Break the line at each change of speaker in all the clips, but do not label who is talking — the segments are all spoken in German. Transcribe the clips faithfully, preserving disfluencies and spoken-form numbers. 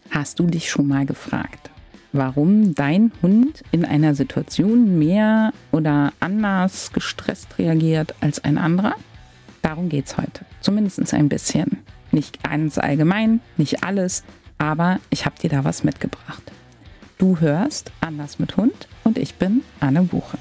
Hast du dich schon mal gefragt, warum dein Hund in einer Situation mehr oder anders gestresst reagiert als ein anderer? Darum geht's heute. Zumindest ein bisschen. Nicht ganz allgemein, nicht alles, aber ich habe dir da was mitgebracht. Du hörst Anders mit Hund und ich bin Anne Buche.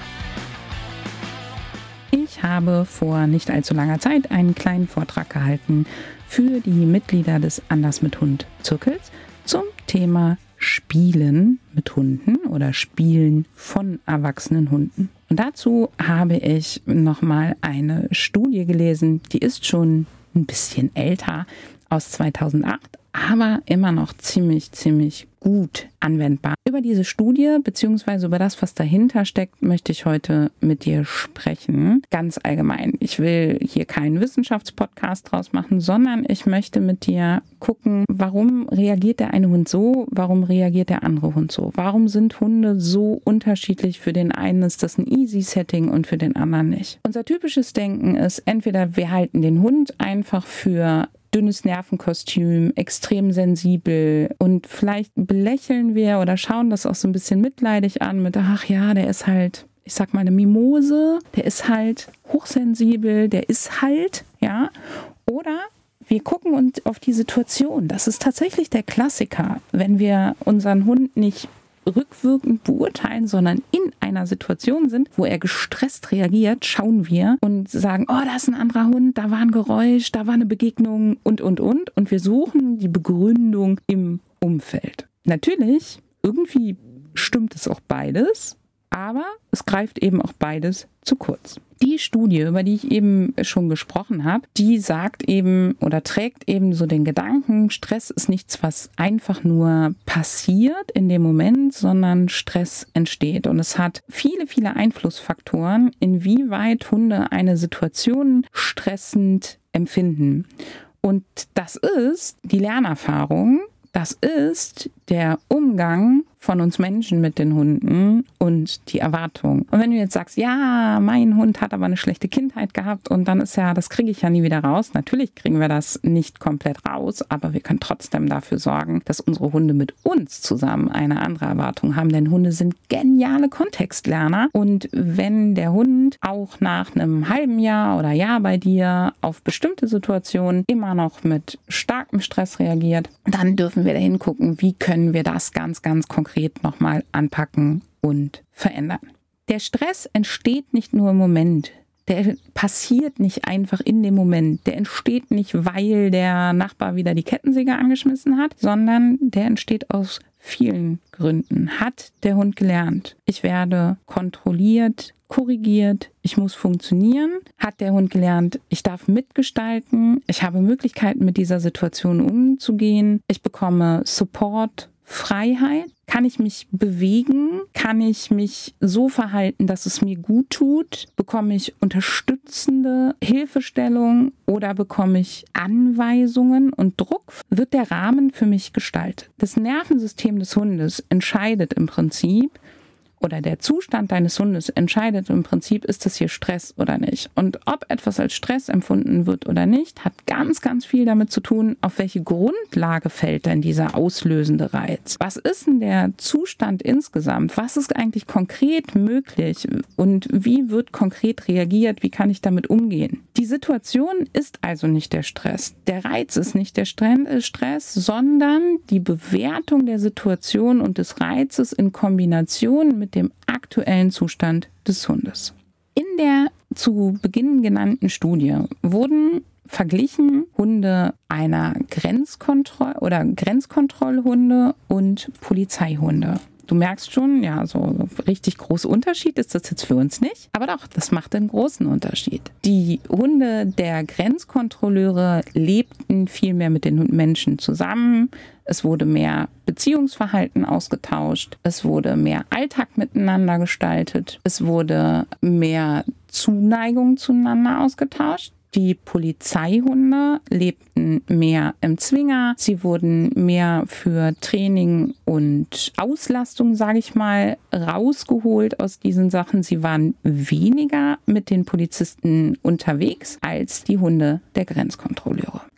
Ich habe vor nicht allzu langer Zeit einen kleinen Vortrag gehalten für die Mitglieder des Anders mit Hund Zirkels zum Thema Spielen mit Hunden oder Spielen von erwachsenen Hunden. Und dazu habe ich nochmal eine Studie gelesen, die ist schon ein bisschen älter, aus zweitausendacht, aber immer noch ziemlich, ziemlich gut anwendbar. Über diese Studie bzw. über das, was dahinter steckt, möchte ich heute mit dir sprechen. Ganz allgemein. Ich will hier keinen Wissenschaftspodcast draus machen, sondern ich möchte mit dir gucken, warum reagiert der eine Hund so, warum reagiert der andere Hund so? Warum sind Hunde so unterschiedlich? Für den einen ist das ein Easy-Setting und für den anderen nicht. Unser typisches Denken ist, entweder wir halten den Hund einfach für dünnes Nervenkostüm, extrem sensibel und vielleicht belächeln wir oder schauen das auch so ein bisschen mitleidig an mit, ach ja, der ist halt, ich sag mal eine Mimose, der ist halt hochsensibel, der ist halt, ja, oder wir gucken uns auf die Situation. Das ist tatsächlich der Klassiker, wenn wir unseren Hund nicht rückwirkend beurteilen, sondern in einer Situation sind, wo er gestresst reagiert, schauen wir und sagen, oh, da ist ein anderer Hund, da war ein Geräusch, da war eine Begegnung und, und, und. Und wir suchen die Begründung im Umfeld. Natürlich, irgendwie stimmt es auch beides, aber es greift eben auch beides zu kurz. Die Studie, über die ich eben schon gesprochen habe, die sagt eben oder trägt eben so den Gedanken, Stress ist nichts, was einfach nur passiert in dem Moment, sondern Stress entsteht. Und es hat viele, viele Einflussfaktoren, inwieweit Hunde eine Situation stressend empfinden. Und das ist die Lernerfahrung, das ist der Umgang von uns Menschen mit den Hunden und die Erwartung. Und wenn du jetzt sagst, ja, mein Hund hat aber eine schlechte Kindheit gehabt und dann ist ja, das kriege ich ja nie wieder raus. Natürlich kriegen wir das nicht komplett raus, aber wir können trotzdem dafür sorgen, dass unsere Hunde mit uns zusammen eine andere Erwartung haben. Denn Hunde sind geniale Kontextlerner. Und wenn der Hund auch nach einem halben Jahr oder Jahr bei dir auf bestimmte Situationen immer noch mit starkem Stress reagiert, dann dürfen wir da hingucken, wie können wir das ganz, ganz konkret nochmal anpacken und verändern. Der Stress entsteht nicht nur im Moment. Der passiert nicht einfach in dem Moment. Der entsteht nicht, weil der Nachbar wieder die Kettensäge angeschmissen hat, sondern der entsteht aus vielen Gründen. Hat der Hund gelernt. Ich werde kontrolliert, korrigiert, ich muss funktionieren. Hat der Hund gelernt, ich darf mitgestalten, ich habe Möglichkeiten, mit dieser Situation umzugehen. Ich bekomme Support, Freiheit. Kann ich mich bewegen? Kann ich mich so verhalten, dass es mir gut tut? Bekomme ich unterstützende Hilfestellung oder bekomme ich Anweisungen und Druck? Wird der Rahmen für mich gestaltet? Das Nervensystem des Hundes entscheidet im Prinzip, oder der Zustand deines Hundes entscheidet im Prinzip, ist das hier Stress oder nicht. Und ob etwas als Stress empfunden wird oder nicht, hat ganz, ganz viel damit zu tun, auf welche Grundlage fällt denn dieser auslösende Reiz. Was ist denn der Zustand insgesamt? Was ist eigentlich konkret möglich? Und wie wird konkret reagiert? Wie kann ich damit umgehen? Die Situation ist also nicht der Stress. Der Reiz ist nicht der Stress, sondern die Bewertung der Situation und des Reizes in Kombination mit dem aktuellen Zustand des Hundes. In der zu Beginn genannten Studie wurden verglichen Hunde einer Grenzkontroll- oder Grenzkontrollhunde und Polizeihunde. Du merkst schon, ja, so richtig großer Unterschied ist das jetzt für uns nicht. Aber doch, das macht einen großen Unterschied. Die Hunde der Grenzkontrolleure lebten viel mehr mit den Menschen zusammen. Es wurde mehr Beziehungsverhalten ausgetauscht. Es wurde mehr Alltag miteinander gestaltet. Es wurde mehr Zuneigung zueinander ausgetauscht. Die Polizeihunde lebten mehr im Zwinger. Sie wurden mehr für Training und Auslastung, sage ich mal, rausgeholt aus diesen Sachen. Sie waren weniger mit den Polizisten unterwegs als die Hunde der Grenzkontrolleure.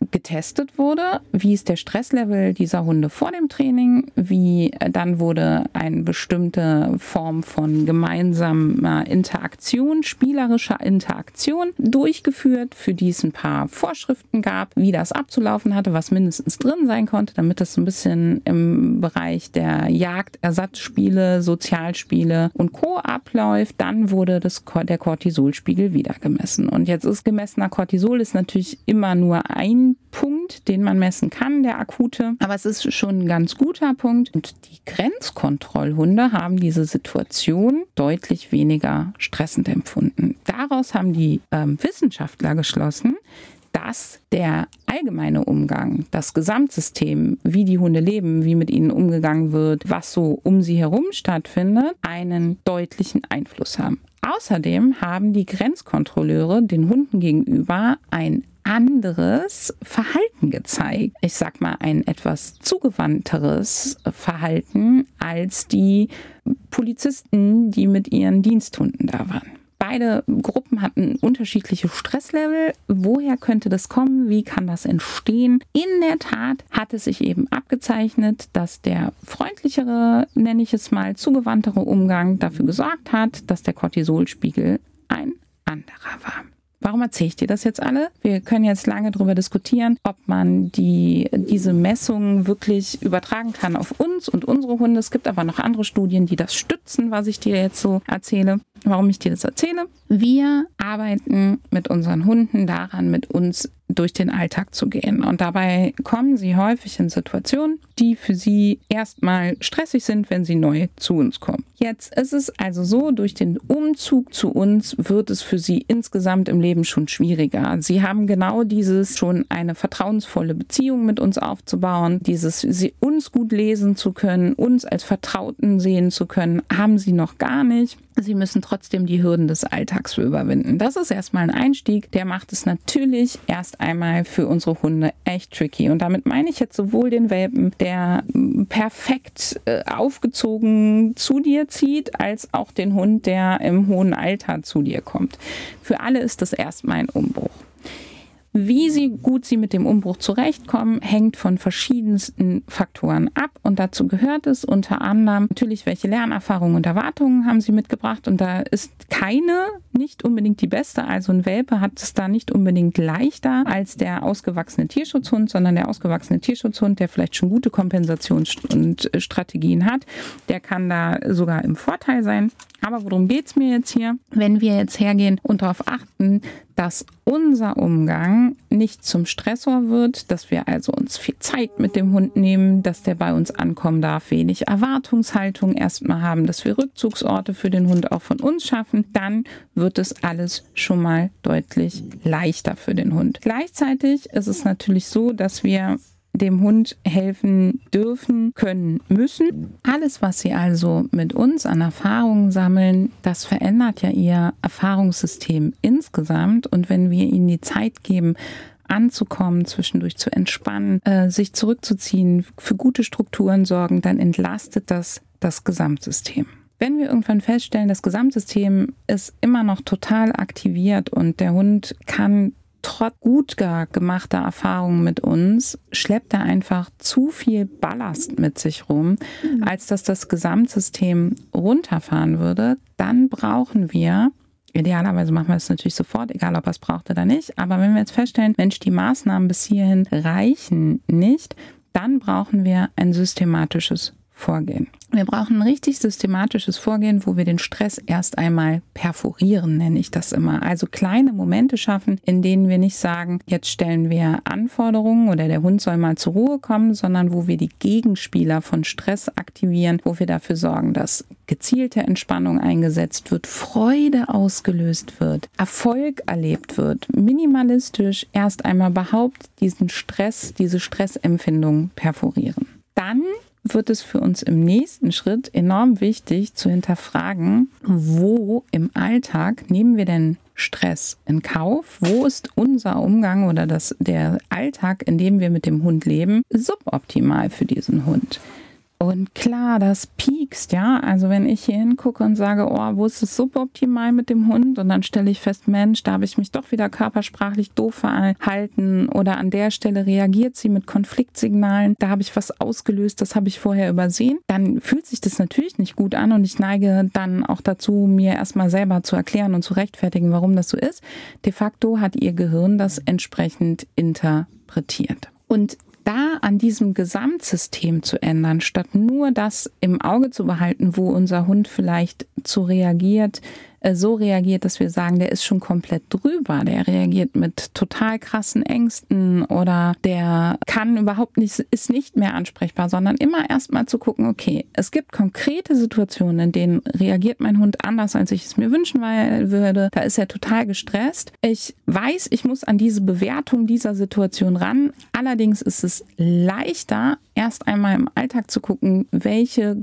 getestet wurde, wie ist der Stresslevel dieser Hunde vor dem Training, wie dann wurde eine bestimmte Form von gemeinsamer Interaktion, spielerischer Interaktion durchgeführt, für die es ein paar Vorschriften gab, wie das abzulaufen hatte, was mindestens drin sein konnte, damit das so ein bisschen im Bereich der Jagd-Ersatzspiele, Sozialspiele und Co. abläuft. Dann wurde das, der Cortisolspiegel wieder gemessen. Und jetzt ist gemessener Cortisol ist natürlich immer nur ein Punkt, den man messen kann, der akute. Aber es ist schon ein ganz guter Punkt. Und die Grenzkontrollhunde haben diese Situation deutlich weniger stressend empfunden. Daraus haben die ähm, Wissenschaftler geschlossen, dass der allgemeine Umgang, das Gesamtsystem, wie die Hunde leben, wie mit ihnen umgegangen wird, was so um sie herum stattfindet, einen deutlichen Einfluss haben. Außerdem haben die Grenzkontrolleure den Hunden gegenüber ein anderes Verhalten gezeigt. Ich sag mal, ein etwas zugewandteres Verhalten als die Polizisten, die mit ihren Diensthunden da waren. Beide Gruppen hatten unterschiedliche Stresslevel. Woher könnte das kommen? Wie kann das entstehen? In der Tat hat es sich eben abgezeichnet, dass der freundlichere, nenne ich es mal, zugewandtere Umgang dafür gesorgt hat, dass der Cortisolspiegel ein anderer war. Warum erzähle ich dir das jetzt alle? Wir können jetzt lange darüber diskutieren, ob man die, diese Messungen wirklich übertragen kann auf uns und unsere Hunde. Es gibt aber noch andere Studien, die das stützen, was ich dir jetzt so erzähle. Warum ich dir das erzähle? Wir arbeiten mit unseren Hunden daran, mit uns durch den Alltag zu gehen. Und dabei kommen sie häufig in Situationen, die für sie erstmal stressig sind, wenn sie neu zu uns kommen. Jetzt ist es also so, durch den Umzug zu uns wird es für sie insgesamt im Leben schon schwieriger. Sie haben genau dieses, schon eine vertrauensvolle Beziehung mit uns aufzubauen, dieses, sie uns gut lesen zu können, uns als Vertrauten sehen zu können, haben sie noch gar nicht. Sie müssen trotzdem die Hürden des Alltags überwinden. Das ist erstmal ein Einstieg, der macht es natürlich erst einmal für unsere Hunde echt tricky. Und damit meine ich jetzt sowohl den Welpen, der perfekt äh, aufgezogen zu dir zieht, als auch den Hund, der im hohen Alter zu dir kommt. Für alle ist das erstmal ein Umbruch. Wie sie, gut sie mit dem Umbruch zurechtkommen, hängt von verschiedensten Faktoren ab. Und dazu gehört es unter anderem natürlich, welche Lernerfahrungen und Erwartungen haben sie mitgebracht. Und da ist keine nicht unbedingt die beste. Also ein Welpe hat es da nicht unbedingt leichter als der ausgewachsene Tierschutzhund, sondern der ausgewachsene Tierschutzhund, der vielleicht schon gute Kompensations- und Strategien hat, der kann da sogar im Vorteil sein. Aber worum geht es mir jetzt hier? Wenn wir jetzt hergehen und darauf achten, dass unser Umgang nicht zum Stressor wird, dass wir also uns viel Zeit mit dem Hund nehmen, dass der bei uns ankommen darf, wenig Erwartungshaltung erstmal haben, dass wir Rückzugsorte für den Hund auch von uns schaffen, dann wird es alles schon mal deutlich leichter für den Hund. Gleichzeitig ist es natürlich so, dass wir dem Hund helfen dürfen, können, müssen. Alles, was sie also mit uns an Erfahrungen sammeln, das verändert ja ihr Erfahrungssystem insgesamt. Und wenn wir ihnen die Zeit geben, anzukommen, zwischendurch zu entspannen, äh, sich zurückzuziehen, für gute Strukturen sorgen, dann entlastet das das Gesamtsystem. Wenn wir irgendwann feststellen, das Gesamtsystem ist immer noch total aktiviert und der Hund kann trotz gut gemachter Erfahrungen mit uns, schleppt er einfach zu viel Ballast mit sich rum, als dass das Gesamtsystem runterfahren würde, dann brauchen wir, idealerweise machen wir es natürlich sofort, egal ob er es braucht oder nicht, aber wenn wir jetzt feststellen, Mensch, die Maßnahmen bis hierhin reichen nicht, dann brauchen wir ein systematisches Vorgehen. Wir brauchen ein richtig systematisches Vorgehen, wo wir den Stress erst einmal perforieren, nenne ich das immer. Also kleine Momente schaffen, in denen wir nicht sagen, jetzt stellen wir Anforderungen oder der Hund soll mal zur Ruhe kommen, sondern wo wir die Gegenspieler von Stress aktivieren, wo wir dafür sorgen, dass gezielte Entspannung eingesetzt wird, Freude ausgelöst wird, Erfolg erlebt wird, minimalistisch erst einmal überhaupt diesen Stress, diese Stressempfindung perforieren. Dann wird es für uns im nächsten Schritt enorm wichtig zu hinterfragen, wo im Alltag nehmen wir denn Stress in Kauf? Wo ist unser Umgang oder das, der Alltag, in dem wir mit dem Hund leben, suboptimal für diesen Hund? Und klar, das piekst, ja. Also wenn ich hier hingucke und sage, oh, wo ist es suboptimal mit dem Hund? Und dann stelle ich fest, Mensch, da habe ich mich doch wieder körpersprachlich doof verhalten. Oder an der Stelle reagiert sie mit Konfliktsignalen. Da habe ich was ausgelöst, das habe ich vorher übersehen. Dann fühlt sich das natürlich nicht gut an und ich neige dann auch dazu, mir erstmal selber zu erklären und zu rechtfertigen, warum das so ist. De facto hat ihr Gehirn das entsprechend interpretiert. Und da an diesem Gesamtsystem zu ändern, statt nur das im Auge zu behalten, wo unser Hund vielleicht zu reagiert, äh, so reagiert, dass wir sagen, der ist schon komplett drüber, der reagiert mit total krassen Ängsten oder der kann überhaupt nicht, ist nicht mehr ansprechbar, sondern immer erstmal zu gucken, okay, es gibt konkrete Situationen, in denen reagiert mein Hund anders, als ich es mir wünschen würde. Da ist er total gestresst. Ich weiß, ich muss an diese Bewertung dieser Situation ran. Allerdings ist es leichter, erst einmal im Alltag zu gucken, welche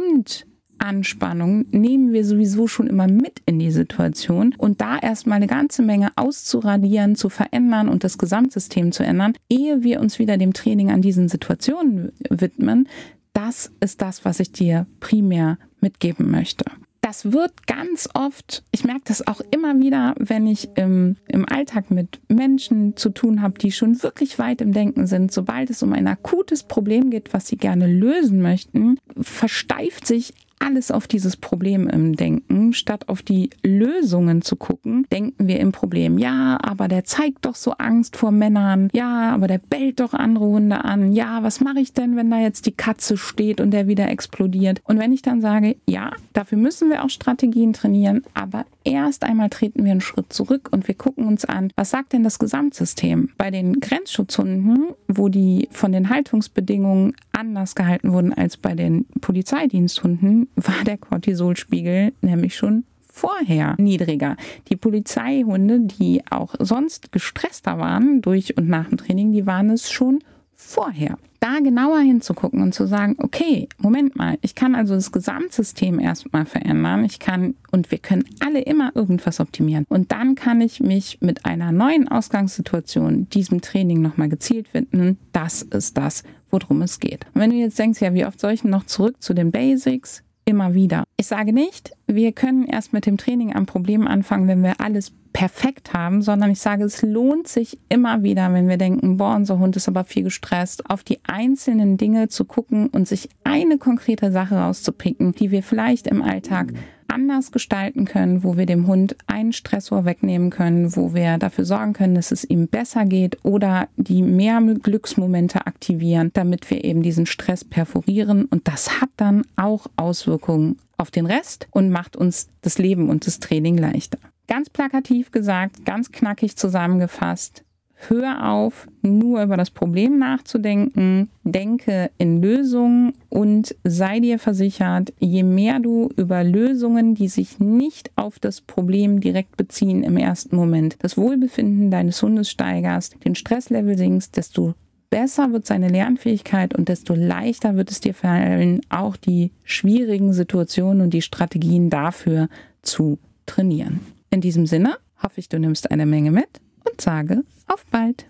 Grundanspannung nehmen wir sowieso schon immer mit in die Situation und da erstmal eine ganze Menge auszuradieren, zu verändern und das Gesamtsystem zu ändern, ehe wir uns wieder dem Training an diesen Situationen widmen. Das ist das, was ich dir primär mitgeben möchte. Das wird ganz oft, ich merke das auch immer wieder, wenn ich im, im Alltag mit Menschen zu tun habe, die schon wirklich weit im Denken sind. Sobald es um ein akutes Problem geht, was sie gerne lösen möchten, versteift sich alles auf dieses Problem im Denken, statt auf die Lösungen zu gucken, denken wir im Problem, ja, aber der zeigt doch so Angst vor Männern, ja, aber der bellt doch andere Hunde an, ja, was mache ich denn, wenn da jetzt die Katze steht und der wieder explodiert? Und wenn ich dann sage, ja, dafür müssen wir auch Strategien trainieren, aber erst einmal treten wir einen Schritt zurück und wir gucken uns an, was sagt denn das Gesamtsystem? Bei den Grenzschutzhunden, wo die von den Haltungsbedingungen anders gehalten wurden als bei den Polizeidiensthunden, war der Cortisolspiegel nämlich schon vorher niedriger. Die Polizeihunde, die auch sonst gestresster waren durch und nach dem Training, die waren es schon vorher. Da genauer hinzugucken und zu sagen, okay, Moment mal, ich kann also das Gesamtsystem erstmal verändern. Ich kann und wir können alle immer irgendwas optimieren. Und dann kann ich mich mit einer neuen Ausgangssituation diesem Training nochmal gezielt widmen. Das ist das, worum es geht. Und wenn du jetzt denkst, ja, wie oft soll ich noch zurück zu den Basics? Immer wieder. Ich sage nicht, wir können erst mit dem Training am Problem anfangen, wenn wir alles perfekt haben, sondern ich sage, es lohnt sich immer wieder, wenn wir denken, boah, unser Hund ist aber viel gestresst, auf die einzelnen Dinge zu gucken und sich eine konkrete Sache rauszupicken, die wir vielleicht im Alltag anders gestalten können, wo wir dem Hund einen Stressor wegnehmen können, wo wir dafür sorgen können, dass es ihm besser geht oder die mehr Glücksmomente aktivieren, damit wir eben diesen Stress perforieren. Und das hat dann auch Auswirkungen auf den Rest und macht uns das Leben und das Training leichter. Ganz plakativ gesagt, ganz knackig zusammengefasst, hör auf, nur über das Problem nachzudenken, denke in Lösungen und sei dir versichert, je mehr du über Lösungen, die sich nicht auf das Problem direkt beziehen im ersten Moment, das Wohlbefinden deines Hundes steigerst, den Stresslevel sinkst, desto besser wird seine Lernfähigkeit und desto leichter wird es dir fallen, auch die schwierigen Situationen und die Strategien dafür zu trainieren. In diesem Sinne hoffe ich, du nimmst eine Menge mit und sage auf bald.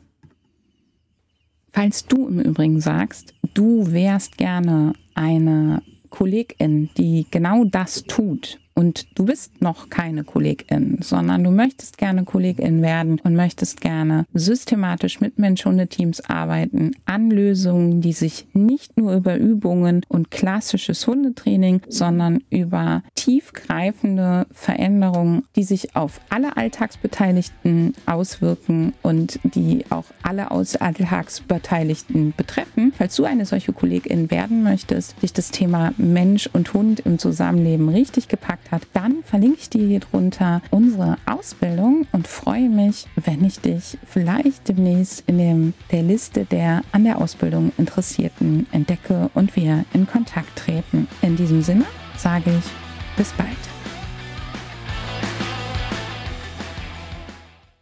Falls du im Übrigen sagst, du wärst gerne eine Kollegin, die genau das tut und du bist noch keine Kollegin, sondern du möchtest gerne Kollegin werden und möchtest gerne systematisch mit Mensch-Hunde-Teams arbeiten an Lösungen, die sich nicht nur über Übungen und klassisches Hundetraining, sondern über tiefgreifende Veränderungen, die sich auf alle Alltagsbeteiligten auswirken und die auch alle Alltagsbeteiligten betreffen. Falls du eine solche Kollegin werden möchtest, dich das Thema Mensch und Hund im Zusammenleben richtig gepackt hat, dann verlinke ich dir hier drunter unsere Ausbildung und freue mich, wenn ich dich vielleicht demnächst in dem, der Liste der an der Ausbildung Interessierten entdecke und wir in Kontakt treten. In diesem Sinne sage ich bis bald.